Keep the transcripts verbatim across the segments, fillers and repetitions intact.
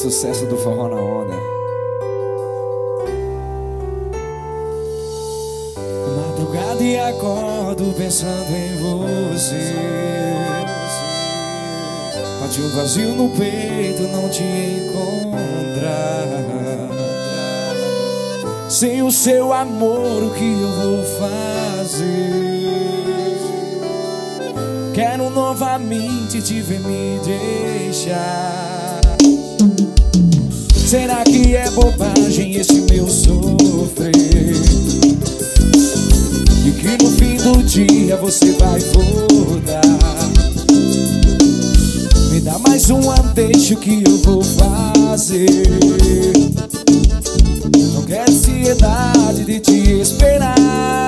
sucesso do Forró na Onda. Madrugada e acordo pensando em você. Bate um vazio no peito não te encontrar. Sem o seu amor, o que eu vou fazer? Quero novamente te ver me deixar. Será que é bobagem esse meu sofrer? E que no fim do dia você vai voltar? Me dá mais uma deixa, o que eu vou fazer? Não quero ansiedade de te esperar.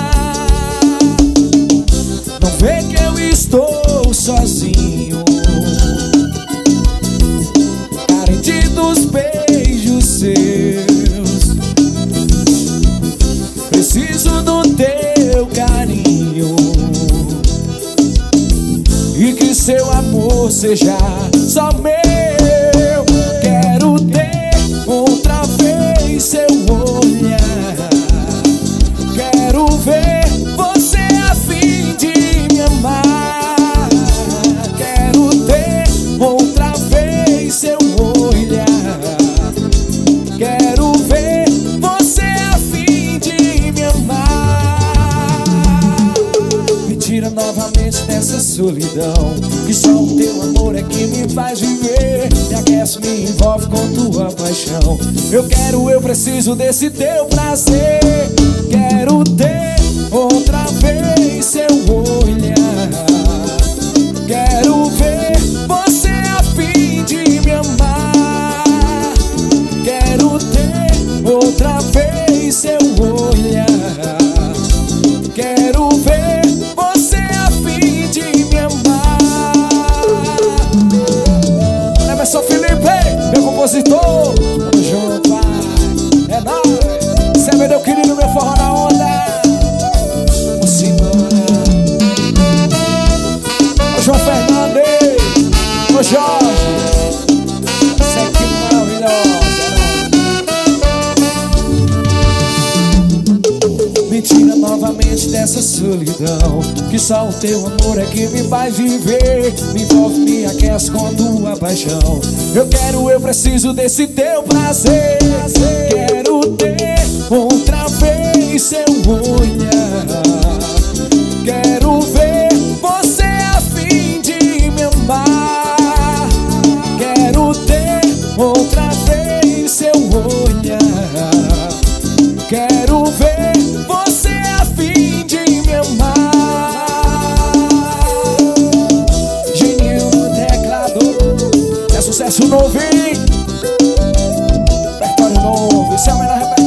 Não vê que eu estou sozinho, carente dos beijos seus. Preciso do teu carinho e que seu amor seja só meu. Quero ter outra vez seu olhar. Quero ver você a fim de me amar. Quero ter outra vez seu olhar. Quero ver você a fim de me amar. Me tira novamente dessa solidão, que só o teu amor é que me faz viver. Me aquece, me envolve com tua paixão. Eu quero, eu preciso desse teu prazer. Quero ter outra vez seu olhar. Quero ver você a fim de me amar. Quero ter outra vez seu olhar. Quero ver você a fim de me amar. Emerson Felipe, meu compositor. Tamo junto, pai. É nóis. Cê é meu querido, meu forró na onda. Vamos embora. Ô João Fernandes, ô Jorge. Cê é que maravilhosa. Me tira novamente dessa solidão, que só o teu amor é que me faz viver. Me envolve, me aquece com tua paixão. Eu quero, eu preciso desse teu prazer. Quero ter outra vez seu olhar. Quero ver você a fim de me amar. Quero ter outra vez seu olhar. Quero ver você a fim de me amar. Geninho no teclado, é sucesso novo, hein? Repertório novo, esse é o melhor repertório.